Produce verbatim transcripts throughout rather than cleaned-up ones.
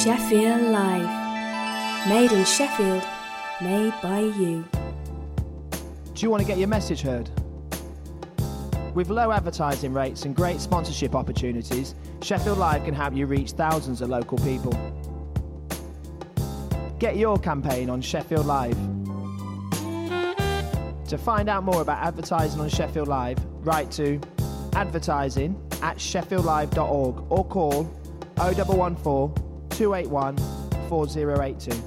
Sheffield Live. Made in Sheffield, made by you. Do you want to get your message heard? With low advertising rates and great sponsorship opportunities, Sheffield Live can help you reach thousands of local people. Get your campaign on Sheffield Live. To find out more about advertising on Sheffield Live, write to advertising at sheffield live dot org or call oh one one four, two eight one, four oh eight two.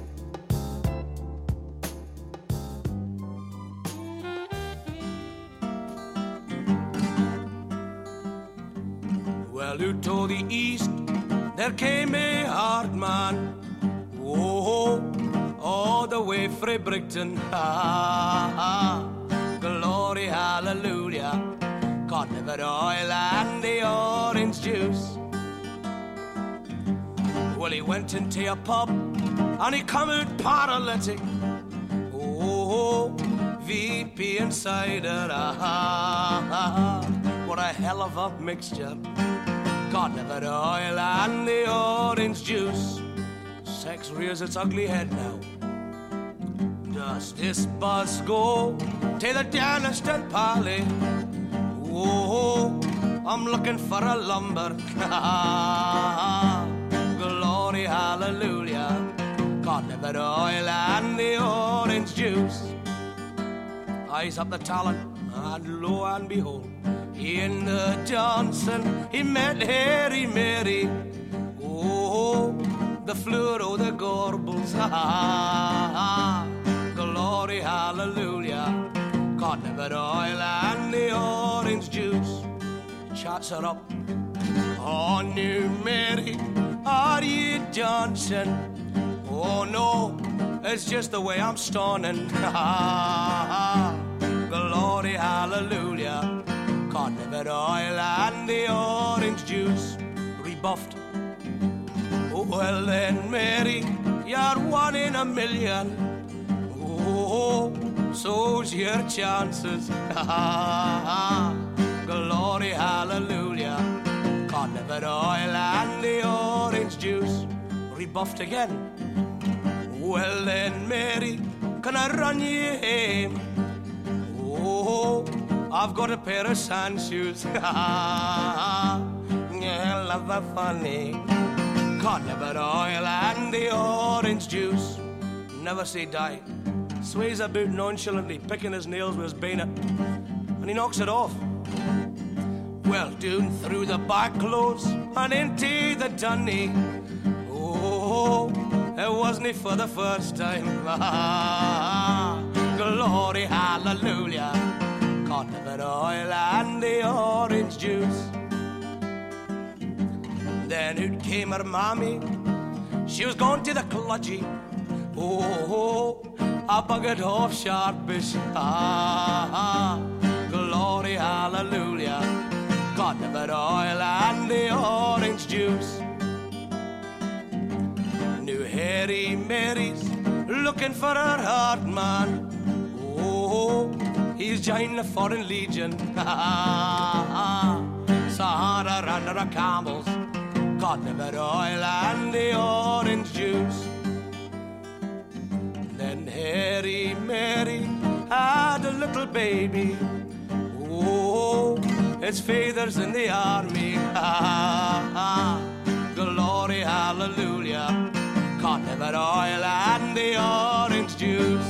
Well, out to the east, there came a hard man. Whoa, all the way from Brighton. Ha, ha, glory, hallelujah. Cod liver oil and the orange juice. Well, he went into a pub and he come out paralytic. Oh, V P and cider. Ah, ah, ah, what a hell of a mixture. Cod liver oil and the orange juice. Sex rears its ugly head now. Does this buzz go to the dentist and parley? Oh, I'm looking for a lumber. Glory, hallelujah. Cod liver oil and the orange juice. Eyes up the talent, and lo and behold, in the Johnson, he met Harry Mary. Oh, the fluoro, the gorbles. Glory, hallelujah. Cod liver oil and the orange juice. Chats are up. Oh, new Mary, are you Johnson? Oh no, it's just the way I'm stoning. Glory, hallelujah. Cod liver oil and the orange juice. Rebuffed. Oh, well then, Mary, you're one in a million. Oh, so's your chances. Glory, hallelujah. Cod liver oil and the orange juice. Rebuffed again. Well then, Mary, can I run you home? Oh, I've got a pair of sand shoes. Yeah, love that funny. Cod liver oil and the orange juice. Never say die. Sways about nonchalantly, picking his nails with his bayonet, and he knocks it off. Well, down through the back clothes and into the dunny. Oh, it wasn't for the first time. Glory, hallelujah. Cod liver oil and the orange juice. Then out came her mammy. She was going to the cludgy. Oh, I buggered off sharpish. Ah, glory, hallelujah. Cod liver oil and the orange juice. New Harry Mary's looking for her heart man. Oh, he's joined the Foreign Legion. Sahara and her camels. Cod liver oil and the orange juice. Then Harry Mary had a little baby. Oh, its father's in the army. Glory, hallelujah. Cod liver oil and the orange juice.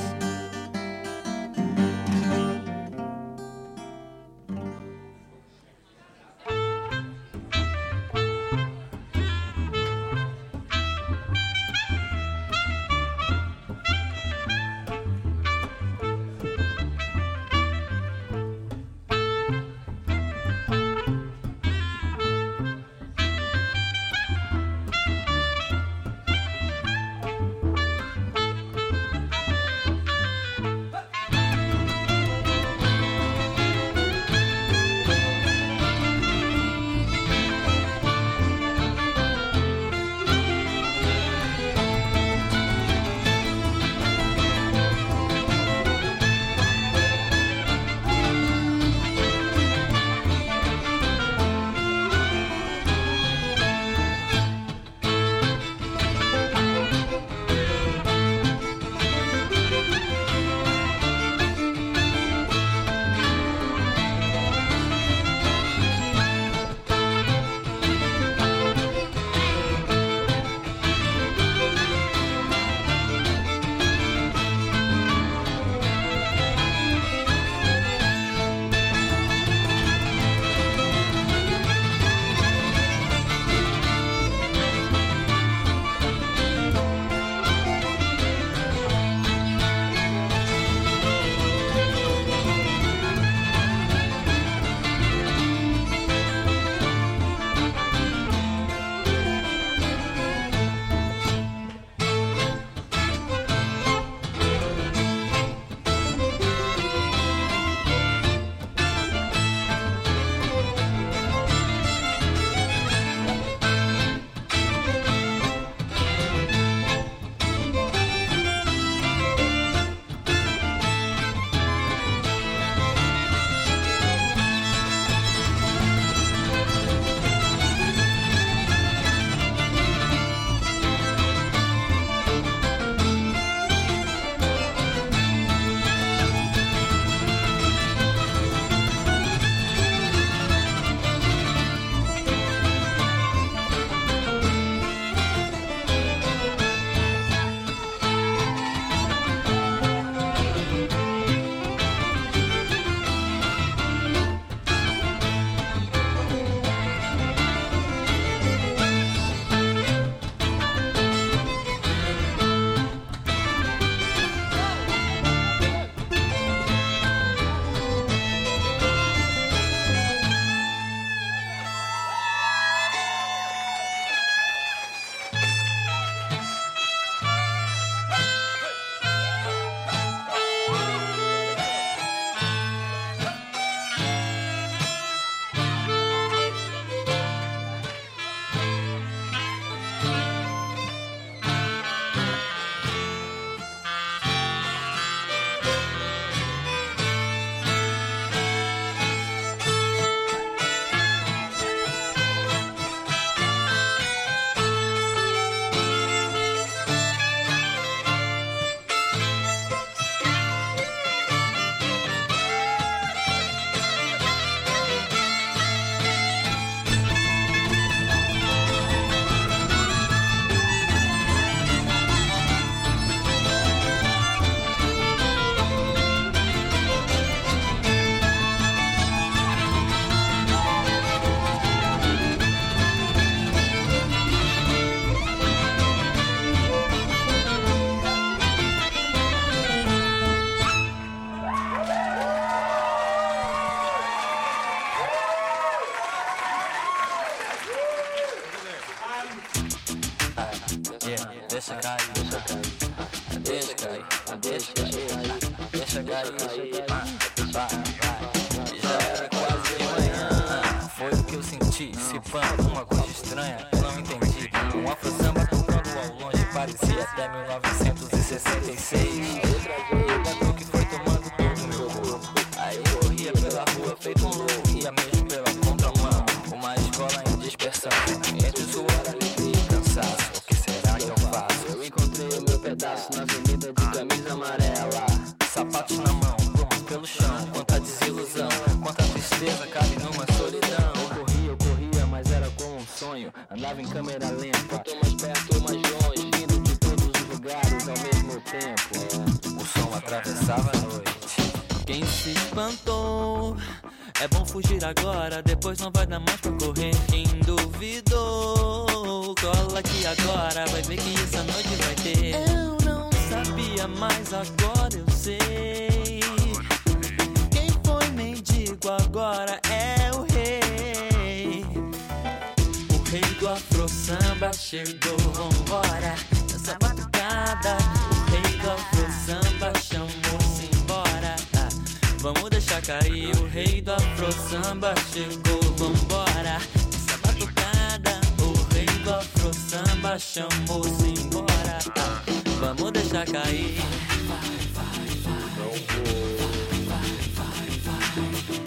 deixa cair, deixa cair, deixa cair, deixa cair, deixa cair, vai, vai, já era quase de manhã. Foi o que eu senti, se pã, uma coisa estranha, eu não entendi. Um afro samba tocando ao longe, parecia até mil novecentos e sessenta e seis. E bateu que foi tomando todo o meu corpo. Aí eu corria pela rua feito um louco, ia mesmo pela contramão. Uma escola em dispersão, entre suor, alegria e cansaço. O que será que eu faço? Eu encontrei o meu pedaço na avenida de camisa amarela. Sapatos na mão, pluma pelo chão. Quanta desilusão, quanta tristeza cabe numa solidão. Eu corria, eu corria, mas era como um sonho. Andava em câmera lenta, tô mais perto ou mais longe, vindo de todos os lugares ao mesmo tempo. O som atravessava a noite. Quem se espantou, é bom fugir agora, depois não vai dar mais pra correr. Quem duvidou, cola aqui agora, vai ver que essa noite vai ter. Eu não sabia, mas agora eu sei. Quem foi mendigo agora é o rei. O rei do afro samba chegou, vambora, nessa batucada. O rei do afro samba chamou-se embora. Vamos deixar cair, o rei do afro samba chegou, vambora, essa batucada. O rei do afro samba chamou-se embora. Vamos deixar cair. Vai, vai, vai, vai, vai, vai, vai.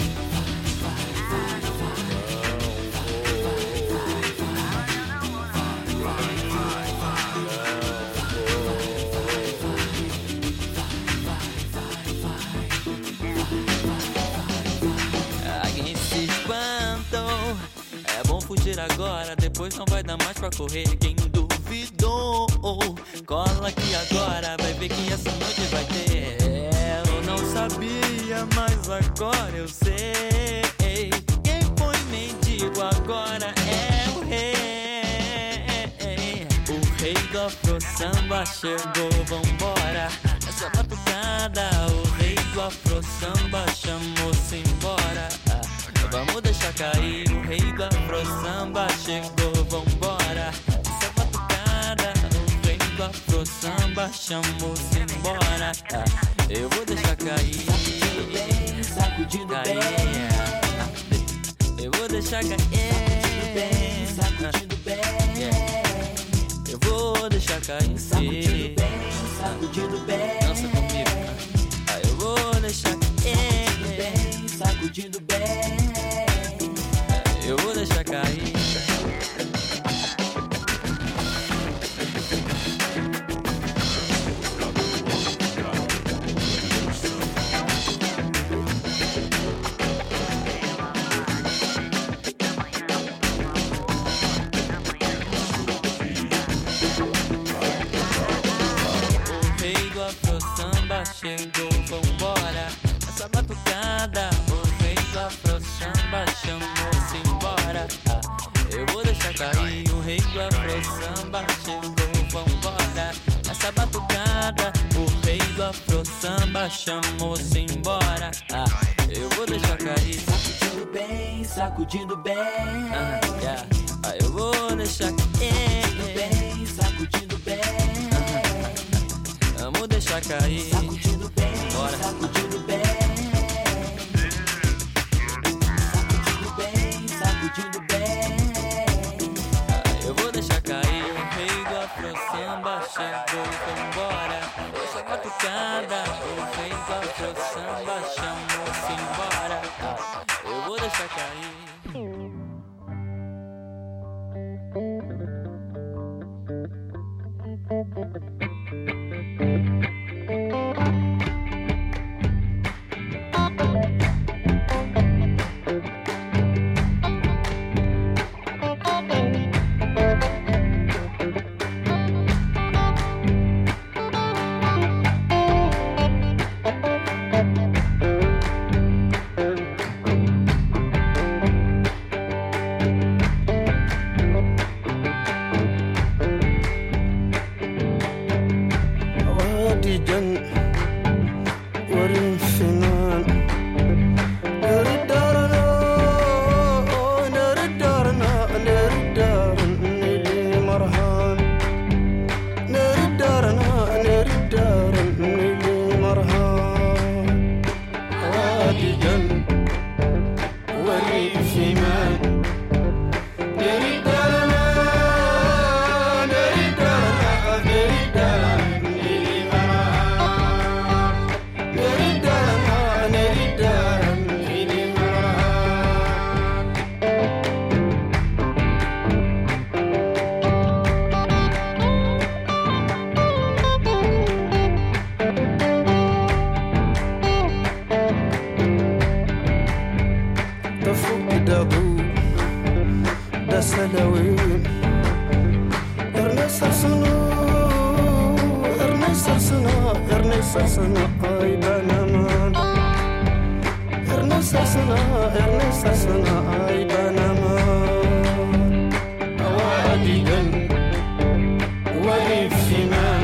Fugir agora, depois não vai dar mais pra correr. Quem duvidou, cola aqui agora, vai ver que essa noite vai ter. Eu não sabia, mas agora eu sei. Quem foi mendigo agora é o rei. O rei do afro samba chegou, vambora, essa batucada. O rei do afro samba chamou-se embora. Vamos deixar cair, o rei do afro samba chegou, vambora, essa batucada. O rei do afro samba chamou-se embora. Eu vou deixar cair, sacudindo bem, eu vou deixar cair, sacudindo bem, eu vou deixar cair, sacudindo bem, sacudindo bem. Dança comigo, eu vou deixar cair, sacudindo bem. Eu vou deixar cair. O rei do afro samba chegou, vambora, essa batucada. O rei do afro samba chamou-se embora. Eu vou deixar cair, o rei do afro samba chegou, vambora, essa batucada. O rei do afro samba chamou-se embora. Eu vou deixar cair, sacudindo bem, sacudindo bem. Ah, yeah. ah, eu vou deixar cair, sacudindo bem, sacudindo bem. Vamos deixar cair, sacudindo bem, bora. Sacudindo bem. Sacudindo bem, eu vou deixar cair. O rei do afro samba chegou, vambora, essa batucada. O rei do afro samba chamou-se embora. Eu vou deixar cair. Ernestassana ay banaman Ernestassana Ernestassana ay banaman Awadidan Walifiman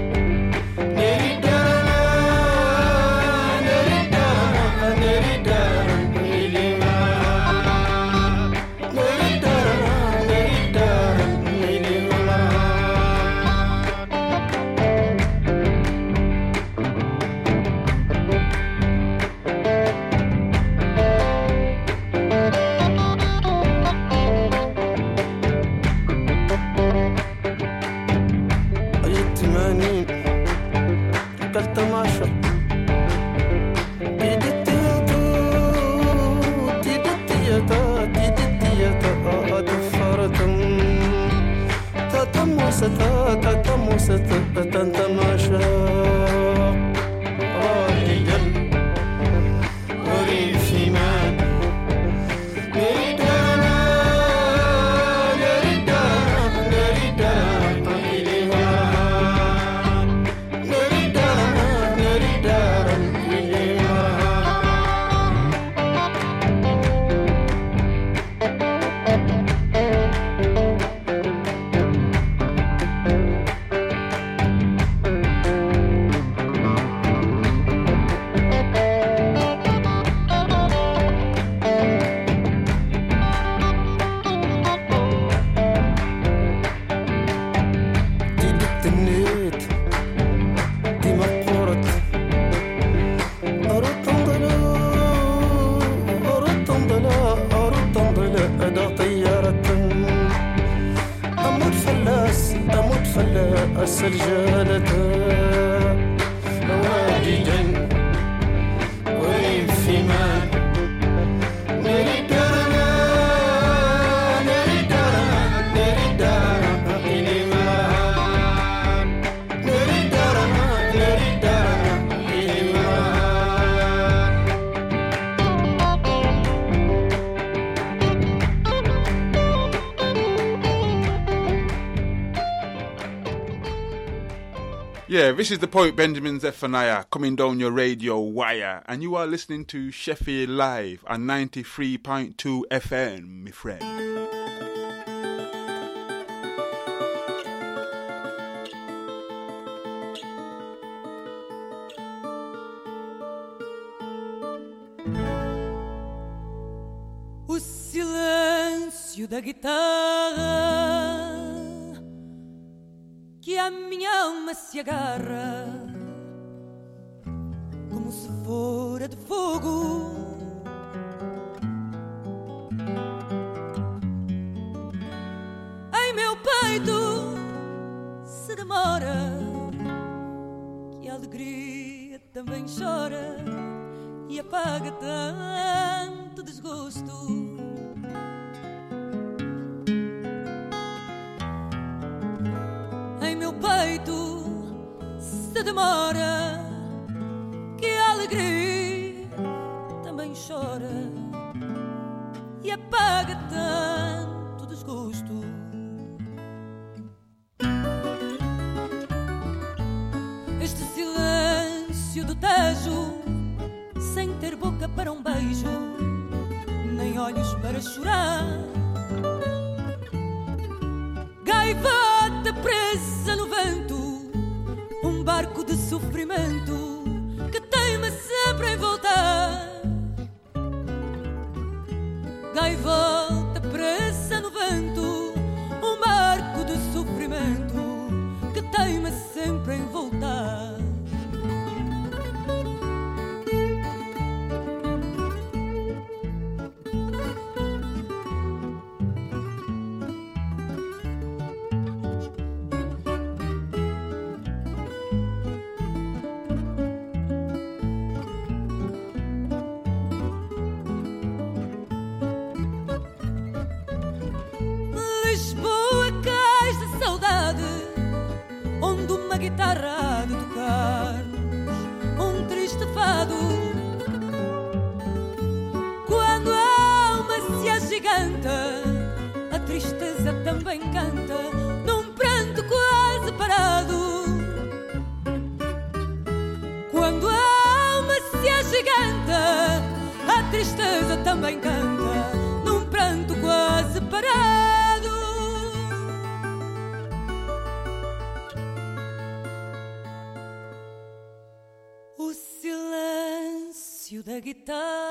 Yeah, this is the poet Benjamin Zephaniah coming down your radio wire, and you are listening to Sheffield Live on ninety-three point two F M, my friend. O silêncio da guitarra que a minha alma se agarra como se fora de fogo. Em meu peito se demora, que a alegria também chora e apaga tanto desgosto. Peito se demora, que a alegria também chora e apaga tanto desgosto. Este silêncio do Tejo, sem ter boca para um beijo, nem olhos para chorar. Gaivota presa no vento, um barco de sofrimento que teima sempre em voltar. Gaivota presa no vento, um barco de sofrimento que teima sempre em voltar. Guitarra de tocar um triste fado. Quando a alma se agiganta, a tristeza também canta num pranto quase parado. Vício da guitarra.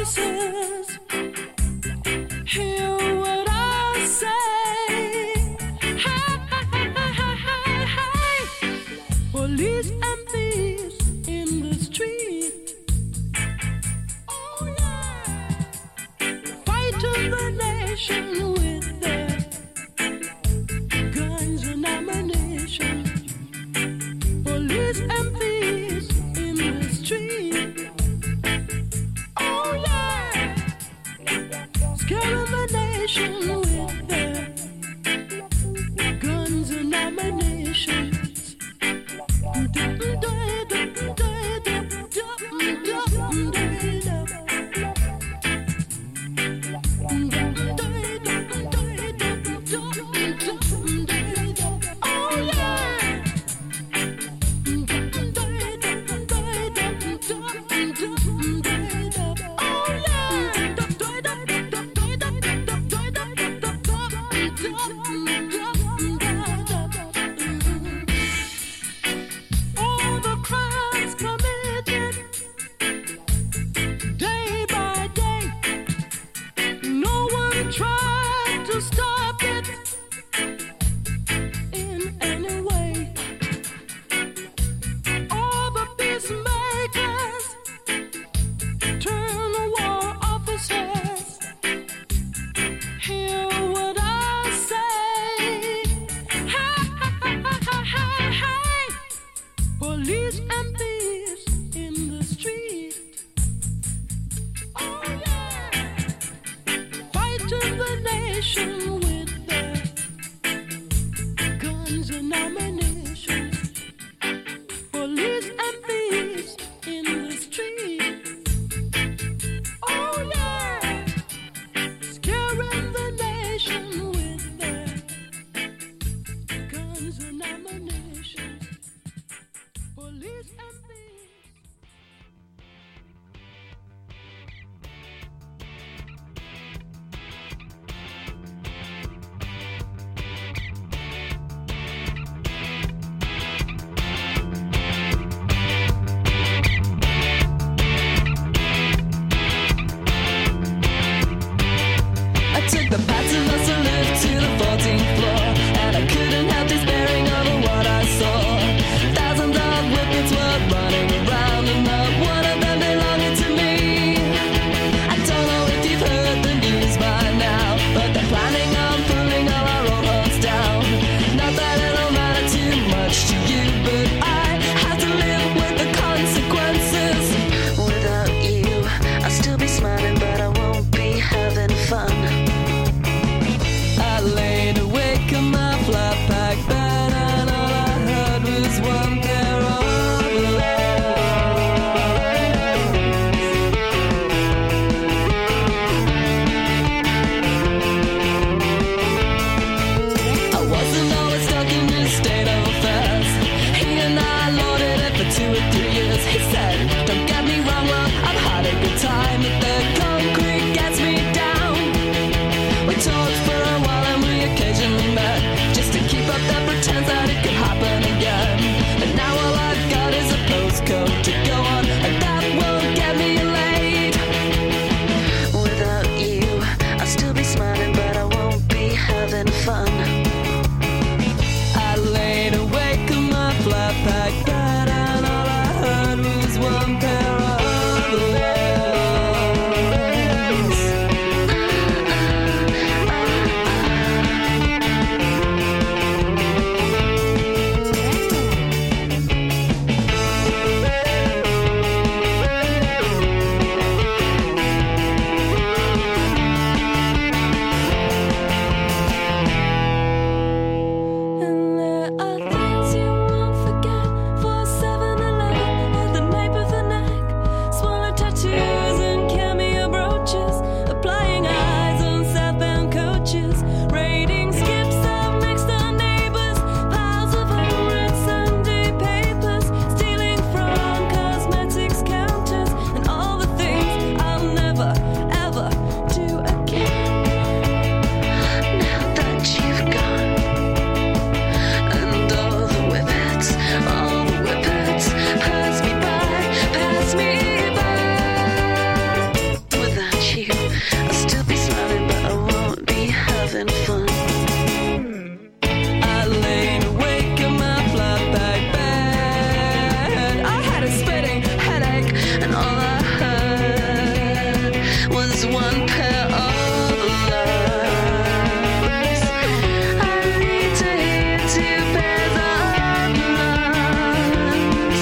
officers, hear what I say. Hey, hey, hey, hey, hey. Police and thieves in the street. Oh yeah, fighting the nation with their guns and ammunition. Police and thieves in the street. Oh yeah, scaring the nation with their guns and ammunition. Oh yeah. All the crimes committed day by day, no one tried to stop it in any way. All the peacemakers turn war officers. Hear what I say. Hey, hey, hey, hey, hey. Police and thieves in the street. Oh yeah, fighting the nation with their guns and ammunition. Police and thieves in the street. Oh yeah, scaring the nation with their guns and ammunition. Police and thieves. is one pair of lungs. I need to hear two pairs of lungs.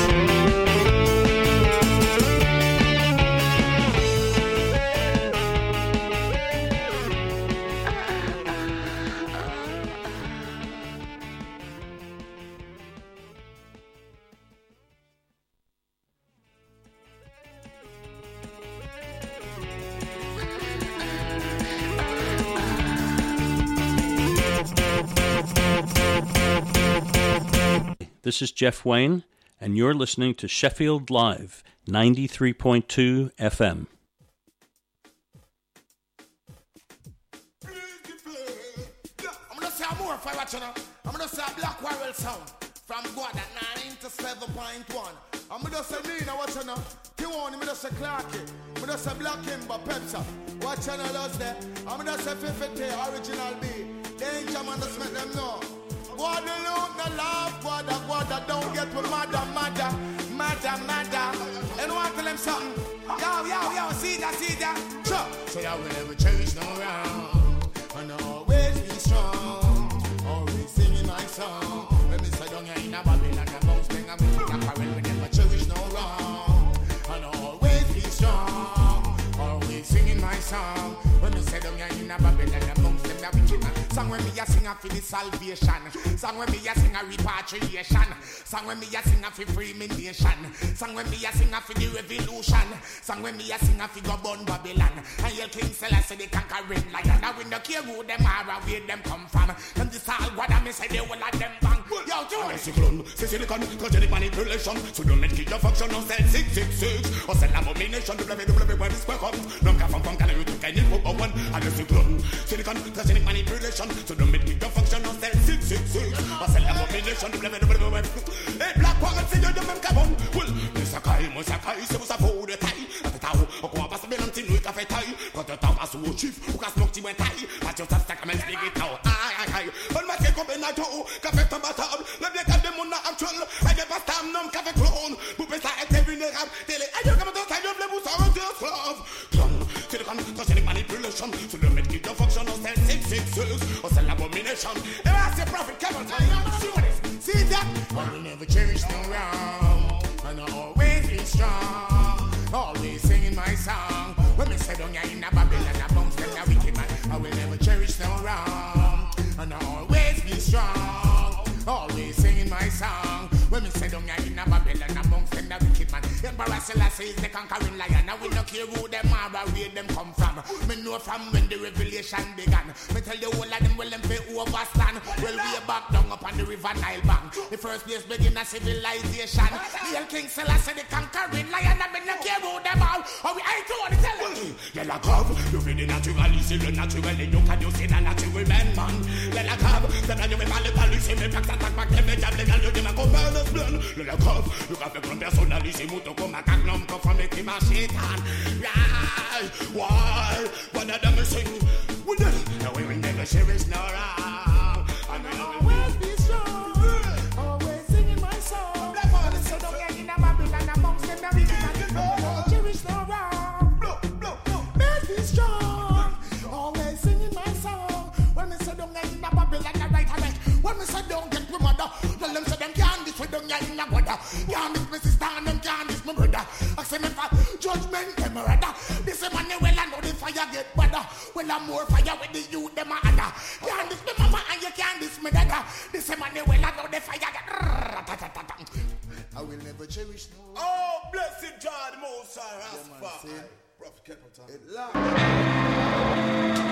This is Jeff Wayne, and you're listening to Sheffield Live, ninety-three point two F M. I'm gonna say more for what you know. I'm gonna say Black Warrior sound from God at nine to seven point one. I'm gonna say Nina, what you know. Tiwani, I'm gonna say Clarky. I'm gonna say Black Kimber, Pepsi. What you know does there? I'm gonna say fifty, original B. Danger man, just make them know. Guadeloupe, no love, Guada, Guada, don't get with mother, mother, mother, mother. Anyone tell them something? Yo, yo, yo, see that, see that. Sure. So I will never change no round. And I'll always be strong. Always singing my song. When me say down here in a Babylon, I'm bounce, bang, I'm in a parallel. We never change no wrong. And I'll always be strong. Always singing my song. When me say down here in a Babylon, I'm bounce, them that wicked man. Song when me a sing a for the salvation. Song when me a sing a repatriation. Song when me a sing a for free me nation. Song when me a sing a for the revolution. Song when me a sing a for go burn Babylon. And your King Selassie the conquering lion. Now we no care who them are or where them come from. Them this all what I me say they will let them bang. Yo, do it. Cyclone, silicon, cogenic manipulation. So don't let your function on cell six six six. Or cell abomination. W W W where this welcome. No come from can you to can you put one. And the cyclone, silicon, cogenic manipulation. So don't make it function on cell six six six. Or cell abomination. W W W. Hey, Black Woman, say you're the man, come on. Well, Musakai, Musakai, se vous a fou de taille. A tao, au quoi passe bien un petit nouille café taille. Quand tu t'en passes au chiffre, ou casse mon petit moins taille. Pas tu t'as comme un slick et tao. Aïe, aïe, aïe. On m'a fait combien de temps, café tombatable. Le bien qu'à des mondes actuels. Aïe, des pastam, nom, café clone. Vous pouvez ça être vulnérable. Télé, aïe, comme dans ta gueule, le vous s'en retire, esclave. Clone, c'est le con, cogenic manipulation. So don't make it function on cell six six six. Or cell abomination. And I say prophet, come on, tell you, see what it is. See that? I will never change no wrong. And I always be strong. Always singing my song. When me say down here in a Babylon, I bounce them a wicked man. I will never cherish no wrong. And I always be strong. Always singing my song. When me say down here in a Babylon, I bounce them a wicked man. Emperor Selassie is the conquering lion. I will not care who them are or where them come from. Me know from when the revelation began. Me tell the whole of them well them pay overstand. Well we are back down up on the river Nile bank. The first place begin a civilization. The El King Selassie the conquering lion. I me not care who them are. Or we ain't to what tell them. Let la cave, you feel the naturalisé, le naturel et you can you see the natural man man. Let la cave, c'est là you me parle pas lui c'est mes packs attaque pas que mes diables légal you me commande plein. Let la cave, you can faire personnaliser mouton comme un cagnum comme from the machine. Why? Why? One of them is sing. We did it. No, we will never cherish no wrong. And we always be strong. Always singing my song. Black Father, so don't get in a Babylon amongst them. Now we can never cherish no wrong. Blow, blow, blow. Always be strong. Always singing my song. When we say don't get in a Babylon, I right, I right. When we say don't get with mother, tell them say them can't this. We don't get in a brother. Can't this, my sister, and them can't this, my brother. I say me for judgment, them rather. This man well I know the fire get better. Well I'm more fire with the youth them a other. Can't this me mama and you can't this me dada. This man well I know the fire get. I will never cherish no. Oh blessed God Most High Rastafari. Prophet Capital. It loud.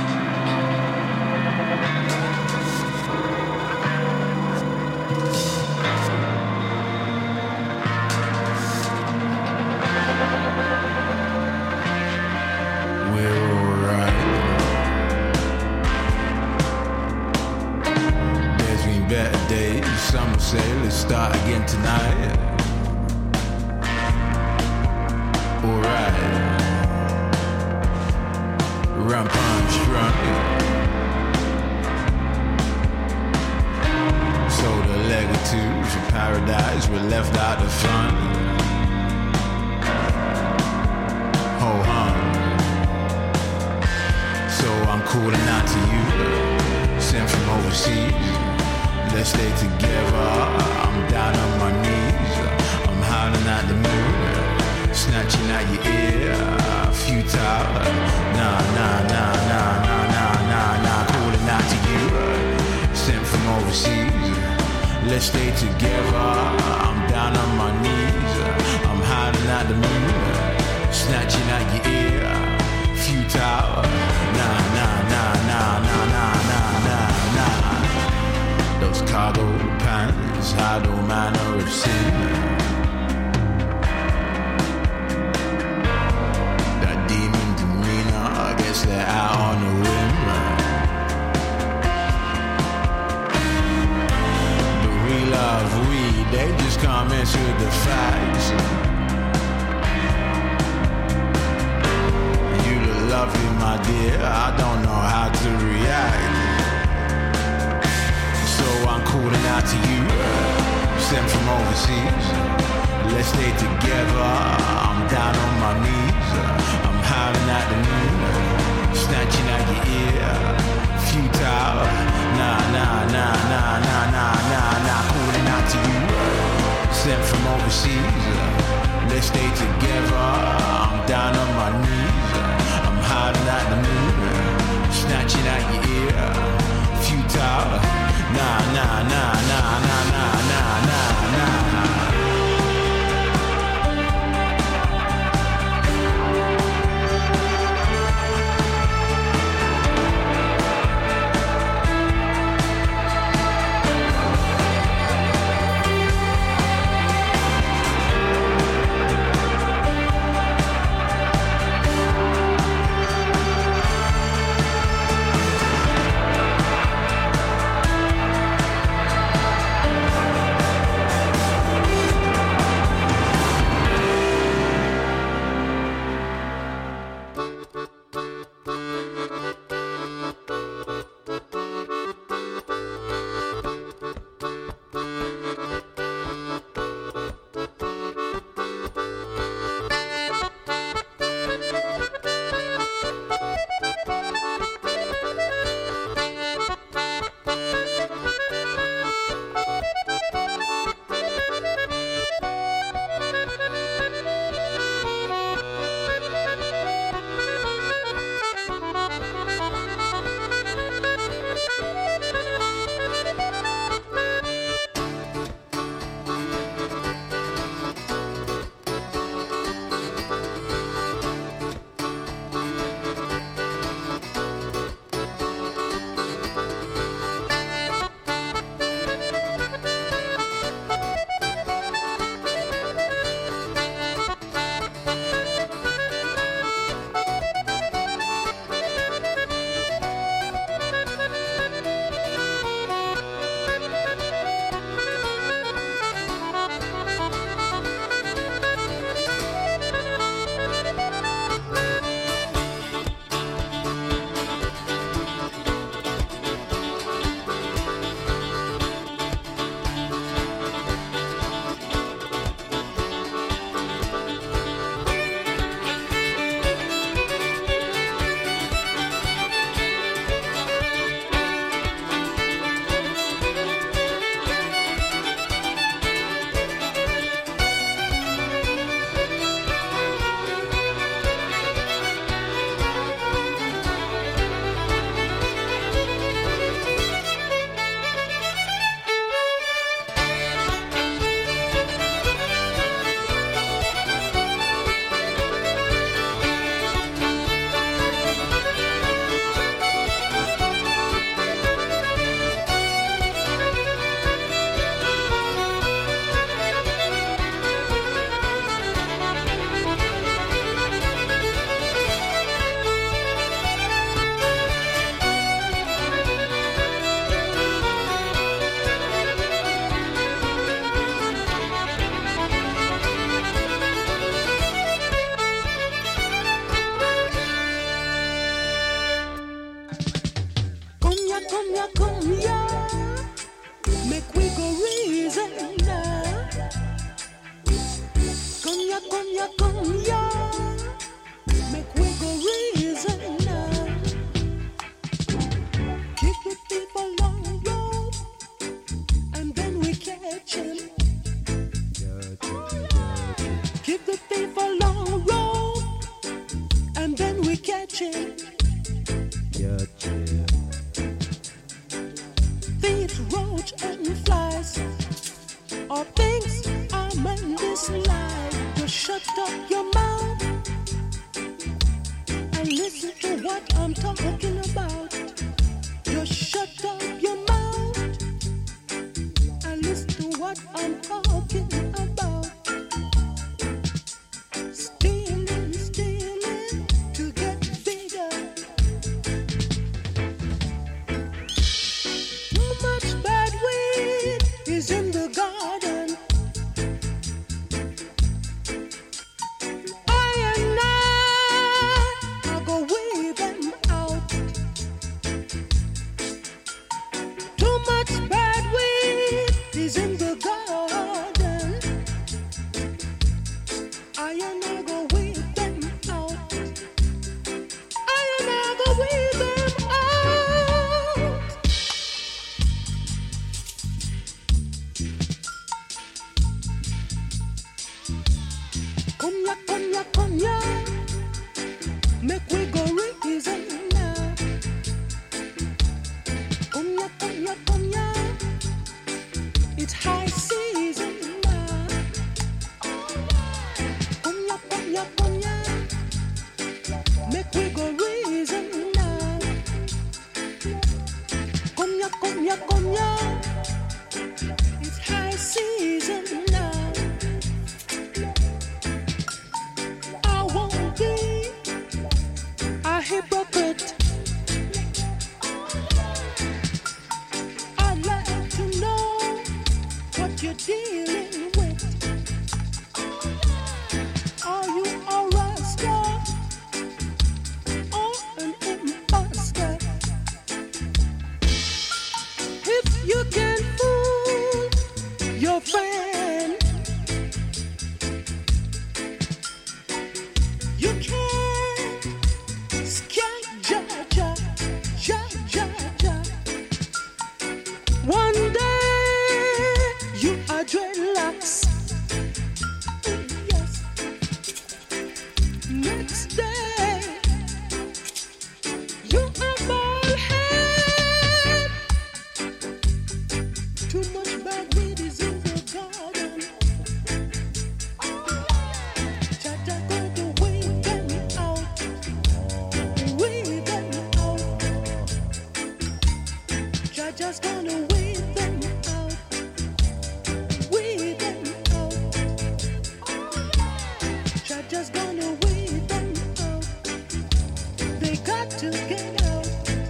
Better days, some say let's start again tonight. Alright, Rum Punch Strong. So the legatives of paradise were left out the front. Ho hum. calling out to you, sent from overseas. Let's stay together. I'm down on my knees. I'm howling at the moon, snatching at your ear. Futile. Nah, nah, nah, nah, nah, nah, nah, nah. Calling out to you, sent from overseas. Let's stay together. I'm down on my knees. I'm howling at the moon, snatching at your ear. Futile. Nah, nah, nah, nah, nah, nah, nah, nah, nah. Those cargo pants hide all manner of sin. That demon demeanor, I guess they're out on a whim. But we love weed, they just can't mess with the facts. You look lovely, my dear, I don't know how to react. So I'm calling out to you, sent from overseas. Let's stay together. I'm down on my knees. I'm howling at the moon, snatching at your ear. Futile. Nah, nah, nah, nah, nah, nah, nah, nah. Calling out to you, sent from overseas. Let's stay together. I'm down on my knees. I'm howling at the moon, snatching at your ear. Futile. Nah, nah, nah, nah, nah, nah, nah, nah, nah. chin. Your chin. Thieves, roach, and flies are things I'm in this life. Just shut up your mouth and listen to what I'm talking about. Just shut up your mouth and listen to what I'm talking about. Stealing, stealing to get bigger. Too much bad weed is in the garden. I and I, I go weed them out. Too much bad weed is in the garden. I and I go weed them out. I and I go weed them out. Come ya, come ya, come ya. Make we go reason now. Come ya, come ya, come ya. It's high season now. Come ya, come ya, come ya. Make we go reason now. Come ya, come ya, come ya. It's high season now. I won't be a hypocrite. I'd like to know what you're dealing with. Are you a rasta or an imposter? If you can fool your friend, you can scare ja ja ja ja ja. One day you are dreadlocks. Yes. Next day you are bald head. Too much bad weed is in the garden. Jaja going to weed them out. Weed them out. Jaja's gonna weed them out. Weed them out. Jaja's gonna weed them out. They got to get out.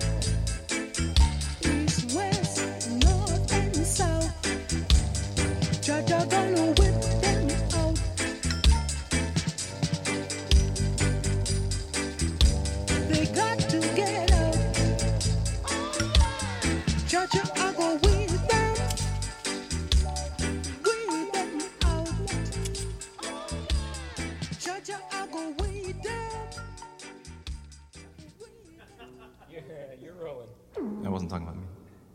East, west, north, and south. Jaja gonna whip them out. They got to get out. Jaja, I go with them. With them out. Jaja, I go with them. Yeah, you're rolling. I wasn't talking about me.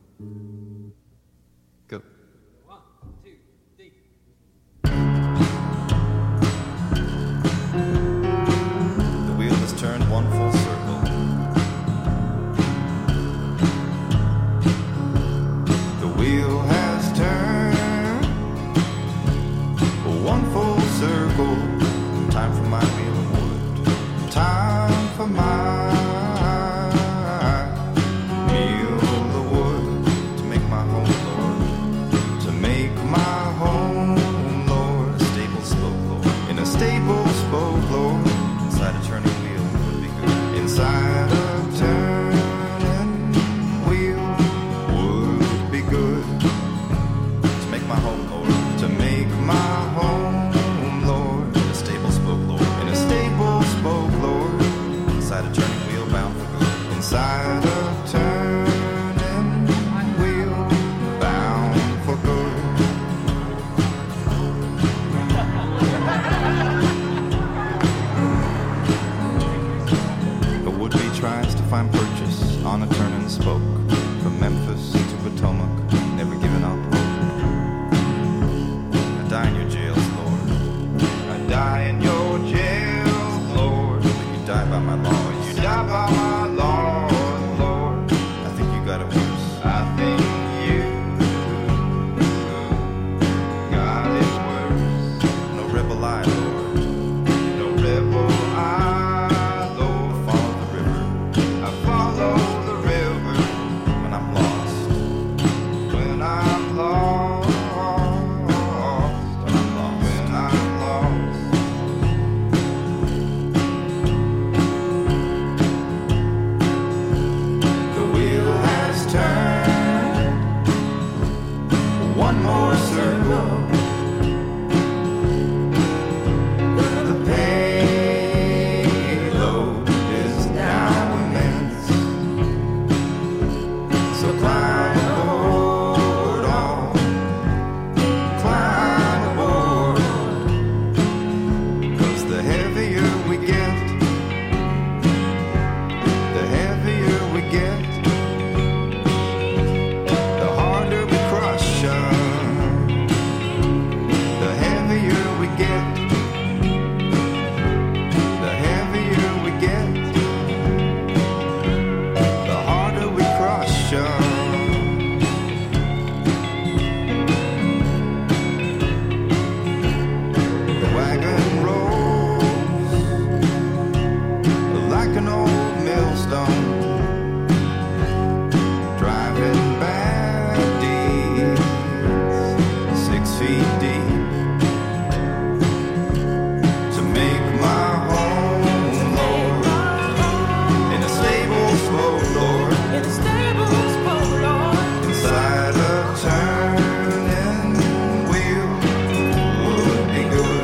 Go. One, two, three. The wheel has turned one full circle. The wheel has turned one full circle. Time for my meal of wood. Time for my meal of wood. To make my home, Lord. To make my home, Lord. A stable spoke, Lord. In a stable spoke, Lord. Inside a turning wheel would be good. Inside a turning wheel would be good. To make my home, Lord. To make my home, Lord. In a stable spoke, Lord. In a stable spoke, Lord. Inside a turning wheel bound for good. Inside a turning wheel bound for good. A would-be tries to find purchase on a turning spoke. From Memphis to Potomac, never giving up hope. I die in your jails, Lord. I die in your jails, Lord. But you die by my law. You stop by my Lord, Lord. I think you got it worse. I think you got it worse. No rebel I, Lord. No rebel I, Lord. I follow the river. I follow the river when I'm lost. When I'm lost. When I'm lost. When I'm lost. The wheel has turned. One more circle. The payload is now immense. So climb aboard, all. Climb aboard. 'Cause the heavier we get, the heavier we get, the harder we crush 'em. The heavier we get, the heavier we get, the harder we crush 'em. The wagon rolls like an old millstone, driving bad deeds six feet deep. To make my home, Lord, in a stable slow, Lord, in a stable slow, Lord, inside a turning wheel would be good.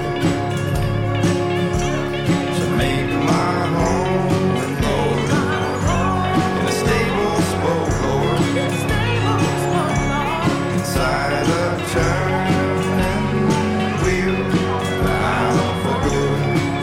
To make my home, Lord, in a stable slow, Lord, in a stable slow, Lord, inside a turning wheel bound for good.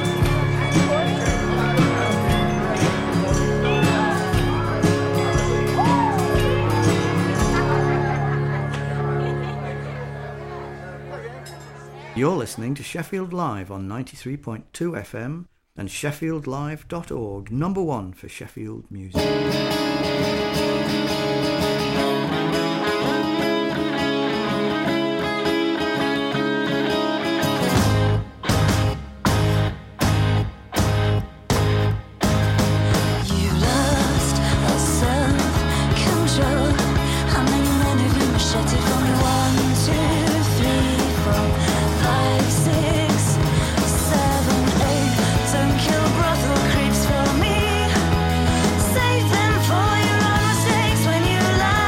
You're listening to Sheffield Live on ninety-three point two F M and sheffield live dot org, number one for Sheffield music. You lost all self-control. How many men have you macheted for me? One, two, three, four, five, six, seven, eight. Don't kill brothel creeps for me. Save them for your own mistakes when you lie.